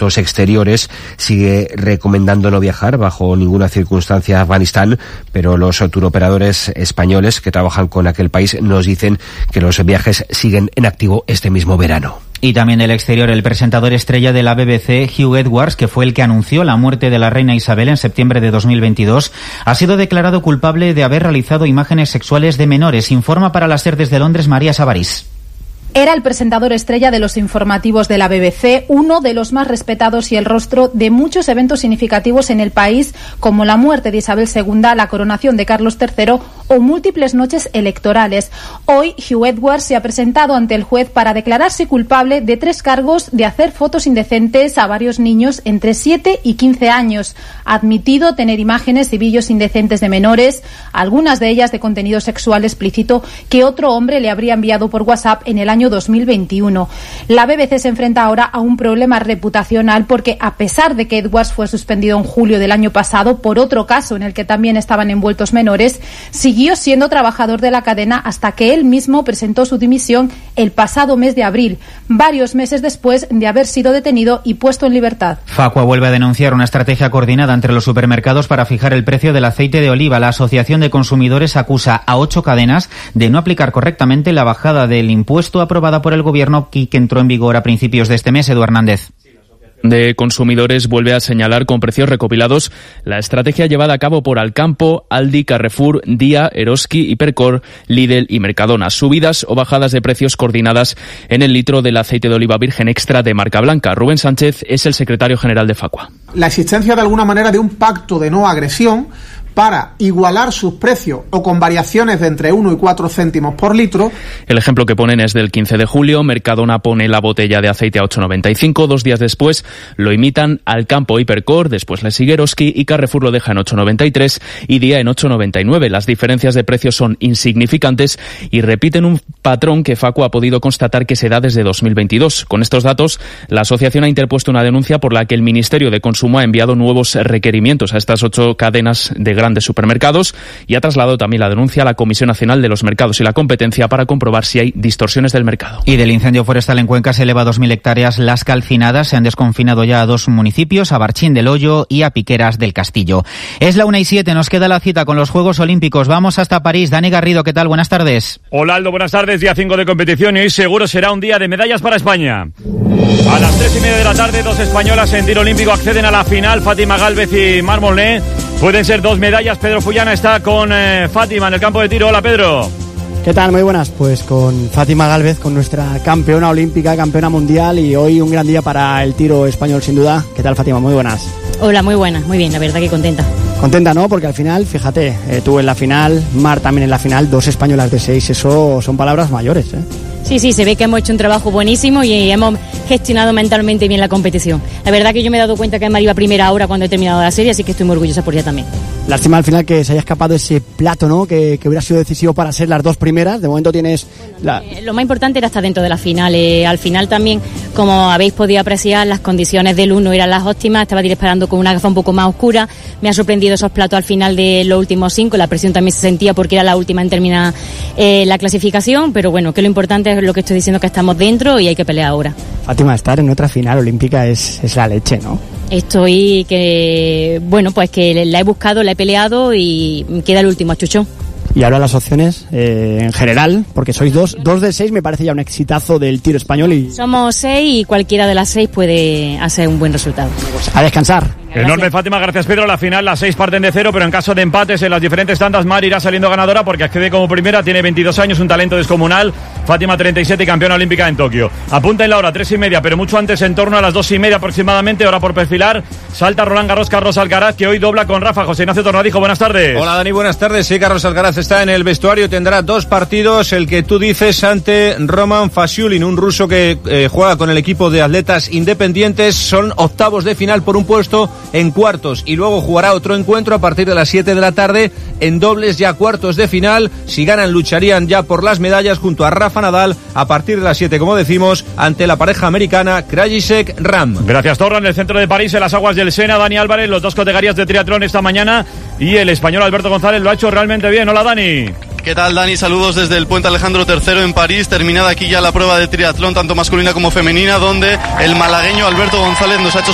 Asuntos Exteriores sigue recomendando no viajar bajo ninguna circunstancia a Afganistán, pero los turoperadores españoles que trabajan con aquel país nos dicen que los viajes siguen en activo este mismo verano. Y también del exterior, el presentador estrella de la BBC, Hugh Edwards, que fue el que anunció la muerte de la reina Isabel en septiembre de 2022, ha sido declarado culpable de haber realizado imágenes sexuales de menores. Informa para la SER desde Londres, María Sabarís. Era el presentador estrella de los informativos de la BBC, uno de los más respetados y el rostro de muchos eventos significativos en el país, como la muerte de Isabel II, la coronación de Carlos III o múltiples noches electorales. Hoy, Hugh Edwards se ha presentado ante el juez para declararse culpable de 3 cargos de hacer fotos indecentes a varios niños entre 7 y 15 años. Ha admitido tener imágenes y vídeos indecentes de menores, algunas de ellas de contenido sexual explícito que otro hombre le habría enviado por WhatsApp en el año 2021. La BBC se enfrenta ahora a un problema reputacional porque, a pesar de que Edwards fue suspendido en julio del año pasado por otro caso en el que también estaban envueltos menores, siguió siendo trabajador de la cadena hasta que él mismo presentó su dimisión el pasado mes de abril, varios meses después de haber sido detenido y puesto en libertad. Facua vuelve a denunciar una estrategia coordinada entre los supermercados para fijar el precio del aceite de oliva. La Asociación de Consumidores acusa a 8 cadenas de no aplicar correctamente la bajada del impuesto aprobada por el Gobierno que entró en vigor a principios de este mes. Edu Hernández. De Consumidores vuelve a señalar con precios recopilados la estrategia llevada a cabo por Alcampo, Aldi, Carrefour, Día, Eroski, Hipercor, Lidl y Mercadona. Subidas o bajadas de precios coordinadas en el litro del aceite de oliva virgen extra de marca blanca. Rubén Sánchez es el secretario general de Facua. La existencia de alguna manera de un pacto de no agresión para igualar sus precios o con variaciones de entre 1 y 4 céntimos por litro. El ejemplo que ponen es del 15 de julio. Mercadona pone la botella de aceite a 8,95. 2 días después lo imitan Alcampo, Hipercor, después le sigue Eroski y Carrefour lo deja en 8,93 y Día en 8,99. Las diferencias de precios son insignificantes y repiten un patrón que Facua ha podido constatar que se da desde 2022. Con estos datos, la asociación ha interpuesto una denuncia por la que el Ministerio de Consumo ha enviado nuevos requerimientos a estas 8 cadenas de grandes supermercados y ha trasladado también la denuncia a la Comisión Nacional de los Mercados y la Competencia para comprobar si hay distorsiones del mercado. Y del incendio forestal en Cuenca se eleva a 2.000 hectáreas las calcinadas. Se han desconfinado ya a 2 municipios, a Barchín del Hoyo y a Piqueras del Castillo. Es la 1:07, nos queda la cita con los Juegos Olímpicos. Vamos hasta París. Dani Garrido, ¿qué tal? Buenas tardes. Hola Aldo, buenas tardes. Día 5 de competición y hoy seguro será un día de medallas para España. A las 3:30 de la tarde, 2 españolas en tiro olímpico acceden a la final. Fátima Gálvez y Mar Molné. Pueden ser 2 medallas. Pedro Fullana está con Fátima en el campo de tiro. Hola, Pedro. ¿Qué tal? Muy buenas. Pues con Fátima Gálvez, con nuestra campeona olímpica, campeona mundial, y hoy un gran día para el tiro español, sin duda. ¿Qué tal, Fátima? Muy buenas. Hola, muy buenas. Muy bien, la verdad que contenta. Contenta, ¿no? Porque al final, fíjate, tú en la final, Mar también en la final, 2 españolas de 6. Eso son palabras mayores, ¿eh? Sí, se ve que hemos hecho un trabajo buenísimo y hemos gestionado mentalmente bien la competición. La verdad que yo me he dado cuenta que Mar iba a primera hora cuando he terminado la serie, así que estoy muy orgullosa por ella también. Lástima al final que se haya escapado ese plato, ¿no? Que hubiera sido decisivo para ser las 2 primeras. De momento tienes... Lo más importante era estar dentro de la final. Al final también, como habéis podido apreciar, las condiciones del 1 eran las óptimas. Estaba disparando con una gafa un poco más oscura. Me ha sorprendido esos platos al final de los últimos 5. La presión también se sentía porque era la última en terminar la clasificación. Pero bueno, que lo importante es lo que estoy diciendo, que estamos dentro y hay que pelear ahora. Fátima, estar en otra final olímpica es la leche, ¿no? Estoy pues que la he buscado, la he peleado y queda el último achuchón. Y ahora las opciones en general, porque sois 2 de 6, me parece ya un exitazo del tiro español. Somos 6 y cualquiera de las 6 puede hacer un buen resultado. A descansar. Enorme, Fátima, gracias Pedro. La final, las 6 parten de 0, pero en caso de empates en las diferentes tandas, Mar irá saliendo ganadora porque accede como primera, tiene 22 años, un talento descomunal. Fátima 37 y campeona olímpica en Tokio. Apunta en la hora 3:30, pero mucho antes, en torno a las 2:30 aproximadamente, hora por perfilar. Salta Roland Garros, Carlos Alcaraz, que hoy dobla con Rafa. José Ignacio Tornadijo, buenas tardes. Hola Dani, buenas tardes. Sí, Carlos Alcaraz está en el vestuario, tendrá 2 partidos, el que tú dices ante Roman Fasiulin, un ruso que juega con el equipo de atletas independientes. Son octavos de final por un puesto en cuartos y luego jugará otro encuentro a partir de las 7 de la tarde en dobles, ya cuartos de final. Si ganan, lucharían ya por las medallas junto a Rafa Nadal a partir de las 7, como decimos, ante la pareja americana Krajicek-Ram. Gracias, Torra. En el centro de París, en las aguas del Sena, Dani Álvarez, los 2 categorías de triatlón esta mañana, y el español Alberto González lo ha hecho realmente bien. Hola, Dani. ¿Qué tal, Dani? Saludos desde el Puente Alejandro III en París. Terminada aquí ya la prueba de triatlón, tanto masculina como femenina, donde el malagueño Alberto González nos ha hecho